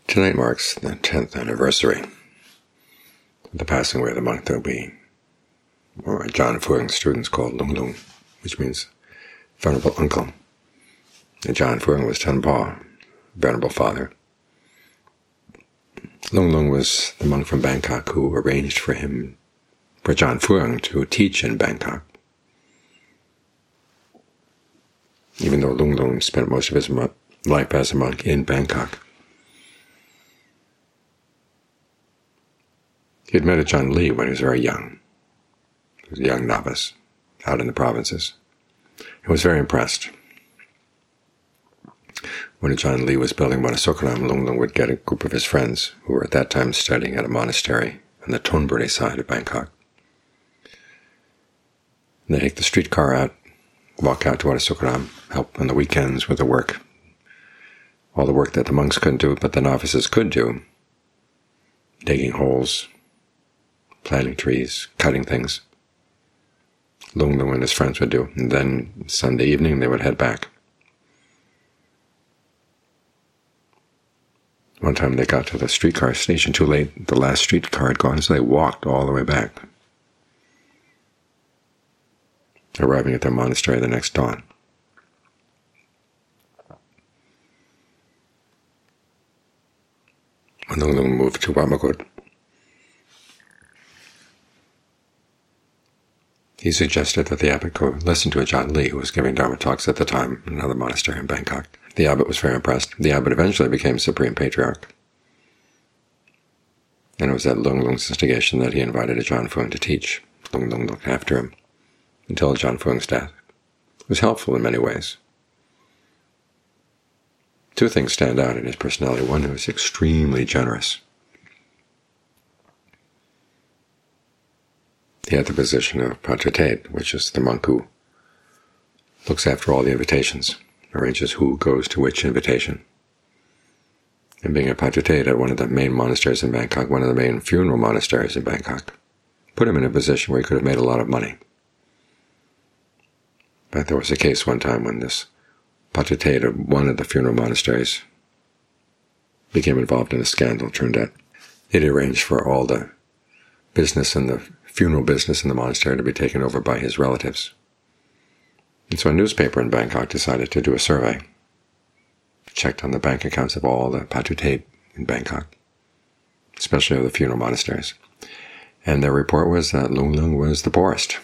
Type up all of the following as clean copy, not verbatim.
Tonight marks the 10th anniversary of the passing away of the monk that Ajahn Fuang's students called Lung Lung, which means venerable uncle. Ajahn Fuang was Tenpa, venerable father. Lung Lung was the monk from Bangkok who arranged for Ajahn Fuang to teach in Bangkok. Even though Lung Lung spent most of his life as a monk in Bangkok. He had met Ajahn Lee when he was very young. He was a young novice out in the provinces. He was very impressed. When Ajahn Lee was building Manasokharam, Lung Lung would get a group of his friends who were at that time studying at a monastery on the Thonburi side of Bangkok. And they'd take the streetcar out, walk out to Manasokharam, help on the weekends with the work. All the work that the monks couldn't do, but the novices could do. Digging holes, planting trees, cutting things. Lung Lung and his friends would do. And then Sunday evening they would head back. One time they got to the streetcar station too late. The last streetcar had gone, so they walked all the way back, arriving at their monastery the next dawn. When Lung Lung moved to Wat Magut, he suggested that the abbot go listen to Ajahn Lee, who was giving Dharma talks at the time in another monastery in Bangkok. The abbot was very impressed. The abbot eventually became Supreme Patriarch. And it was at Lung Lung's instigation that he invited Ajahn Fuang to teach. Lung Lung looked after him until Ajahn Fuang's death. It was helpful in many ways. Two things stand out in his personality. One, he was extremely generous. He had the position of Patritate, which is the monk who looks after all the invitations, arranges who goes to which invitation. And being a Patritate at one of the main monasteries in Bangkok, one of the main funeral monasteries in Bangkok, put him in a position where he could have made a lot of money. But there was a case one time when this Patritate of one of the funeral monasteries became involved in a scandal. It turned out it arranged for all the business and the funeral business in the monastery to be taken over by his relatives. And so a newspaper in Bangkok decided to do a survey, checked on the bank accounts of all the Patritate in Bangkok, especially of the funeral monasteries. And their report was that Lung Lung was the poorest.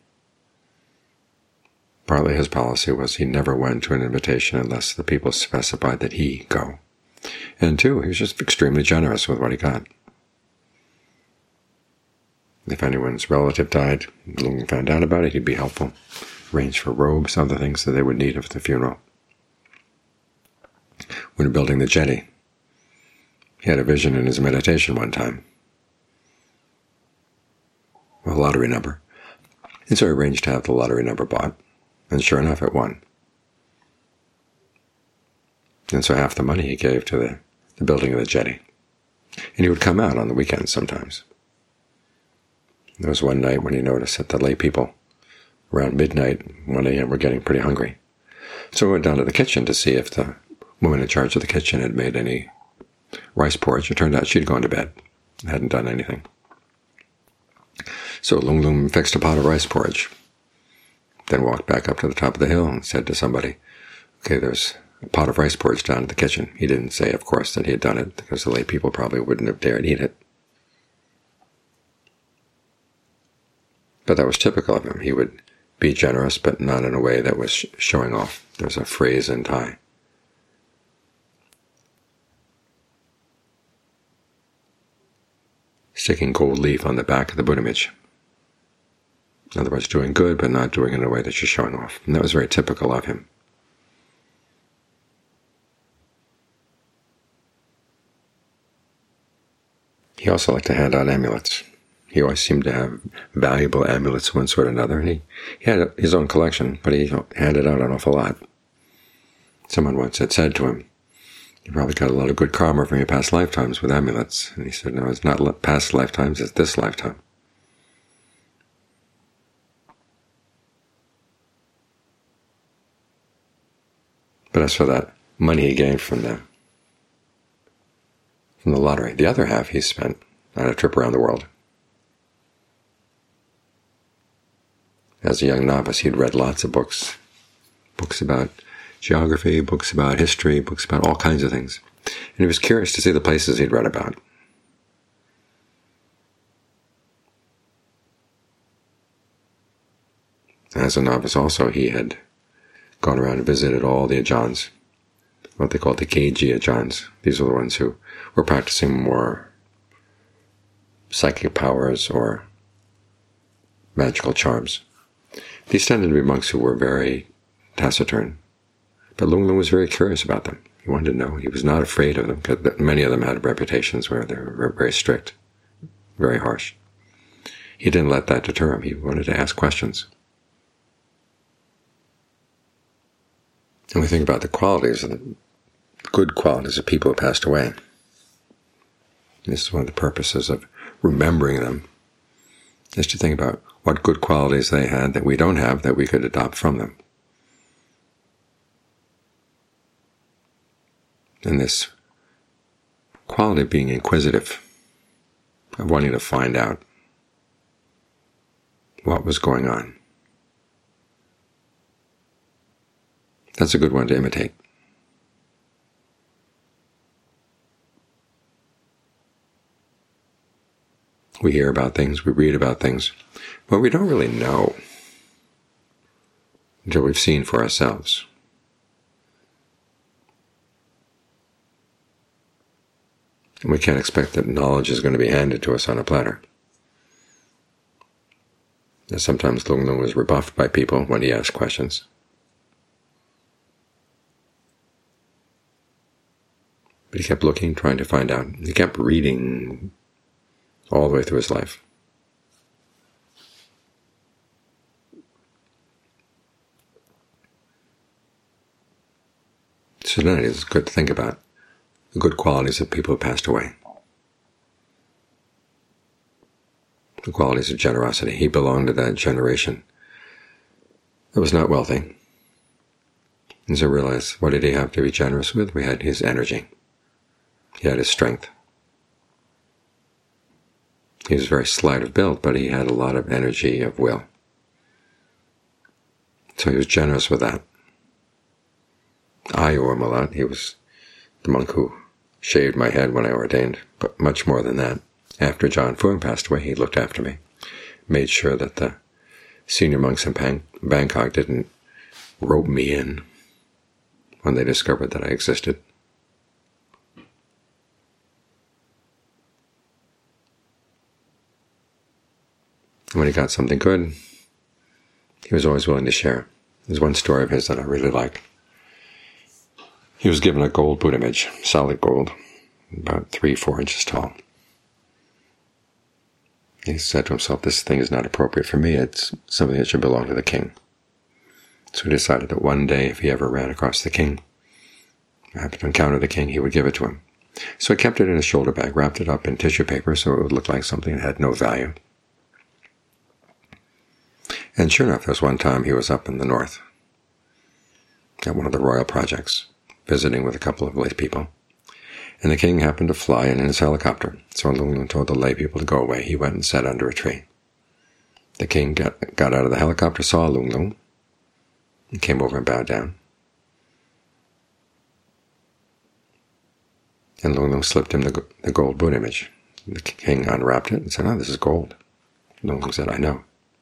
Partly his policy was he never went to an invitation unless the people specified that he go. And two, he was just extremely generous with what he got. If anyone's relative died, Lung Lung found out about it, he'd be helpful. Arrange for robes, other things that they would need at the funeral. When building the jetty, he had a vision in his meditation one time, a lottery number. And so he arranged to have the lottery number bought, and sure enough, it won. And so half the money he gave to the building of the jetty. And he would come out on the weekends sometimes. There was one night when he noticed that the lay people, around midnight, 1 a.m., were getting pretty hungry. So he went down to the kitchen to see if the woman in charge of the kitchen had made any rice porridge. It turned out she'd gone to bed and hadn't done anything. So Lung Lung fixed a pot of rice porridge, then walked back up to the top of the hill and said to somebody, "Okay, there's a pot of rice porridge down in the kitchen." He didn't say, of course, that he had done it, because the lay people probably wouldn't have dared eat it. But that was typical of him. He would be generous, but not in a way that was showing off. There's a phrase in Thai. Sticking gold leaf on the back of the Buddha image. In other words, doing good, but not doing it in a way that you're showing off. And that was very typical of him. He also liked to hand out amulets. He always seemed to have valuable amulets of one sort or another, and he had his own collection, but he handed out an awful lot. Someone once had said to him, "You probably got a lot of good karma from your past lifetimes with amulets." And he said, "No, it's not past lifetimes, it's this lifetime." But as for that money he gained from the from the lottery. The other half he spent on a trip around the world. As a young novice, he'd read lots of books. Books about geography, books about history, books about all kinds of things. And he was curious to see the places he'd read about. As a novice also, he had gone around and visited all the Ajahns, what they called the Keiji Ajahns. These were the ones who were practicing more psychic powers or magical charms. These tended to be monks who were very taciturn, but Lung Lung was very curious about them. He wanted to know. He was not afraid of them, because many of them had reputations where they were very strict, very harsh. He didn't let that deter him. He wanted to ask questions. And we think about the qualities, the good qualities of people who passed away. This is one of the purposes of remembering them, is to think about what good qualities they had that we don't have that we could adopt from them. And this quality of being inquisitive, of wanting to find out what was going on. That's a good one to imitate. We hear about things, we read about things, but we don't really know until we've seen for ourselves. And we can't expect that knowledge is going to be handed to us on a platter. And sometimes Lung Lung was rebuffed by people when he asked questions. But he kept looking, trying to find out. He kept reading all the way through his life. So tonight it's good to think about the good qualities of people who passed away. The qualities of generosity. He belonged to that generation that was not wealthy. And so realize, what did he have to be generous with? We had his energy. He had his strength. He was very slight of build, but he had a lot of energy of will. So he was generous with that. I owe him a lot. He was the monk who shaved my head when I ordained, but much more than that. After John Fuang passed away, he looked after me, made sure that the senior monks in Bangkok didn't rope me in when they discovered that I existed. When he got something good, he was always willing to share. There's one story of his that I really like. He was given a gold Buddha image, solid gold, about 3-4 inches tall. He said to himself, this thing is not appropriate for me, it's something that should belong to the king. So he decided that one day, if he ever ran across the king, happened to encounter the king, he would give it to him. So he kept it in his shoulder bag, wrapped it up in tissue paper so it would look like something that had no value. And sure enough, there was one time he was up in the north at one of the royal projects, visiting with a couple of lay people. And the king happened to fly in his helicopter. So when Lung Lung told the lay people to go away, he went and sat under a tree. The king got out of the helicopter, saw Lung Lung, and came over and bowed down. And Lung Lung slipped him the gold Buddha image. The king unwrapped it and said, "Oh, this is gold." Lung Lung said, "I know."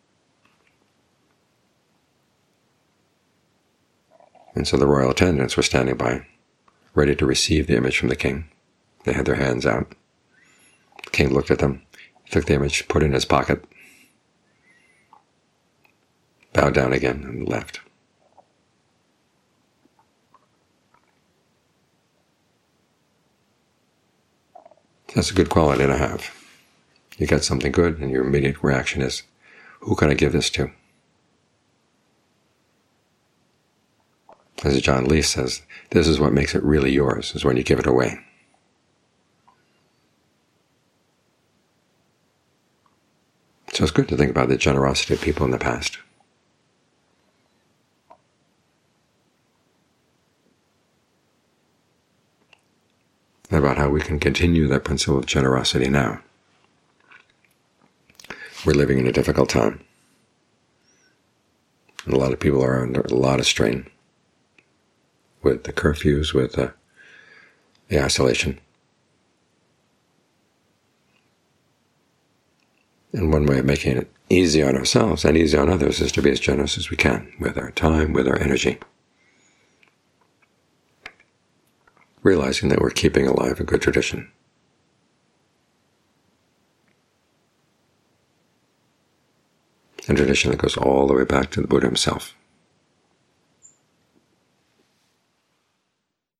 And so the royal attendants were standing by, ready to receive the image from the king. They had their hands out. The king looked at them, took the image, put it in his pocket, bowed down again, and left. That's a good quality to have. You get something good, and your immediate reaction is, who can I give this to? As John Lee says, this is what makes it really yours, is when you give it away. So it's good to think about the generosity of people in the past. about how we can continue that principle of generosity now. We're living in a difficult time. And a lot of people are under a lot of strain with the curfews, with the isolation. And one way of making it easy on ourselves and easy on others is to be as generous as we can with our time, with our energy. Realizing that we're keeping alive a good tradition. A tradition that goes all the way back to the Buddha himself.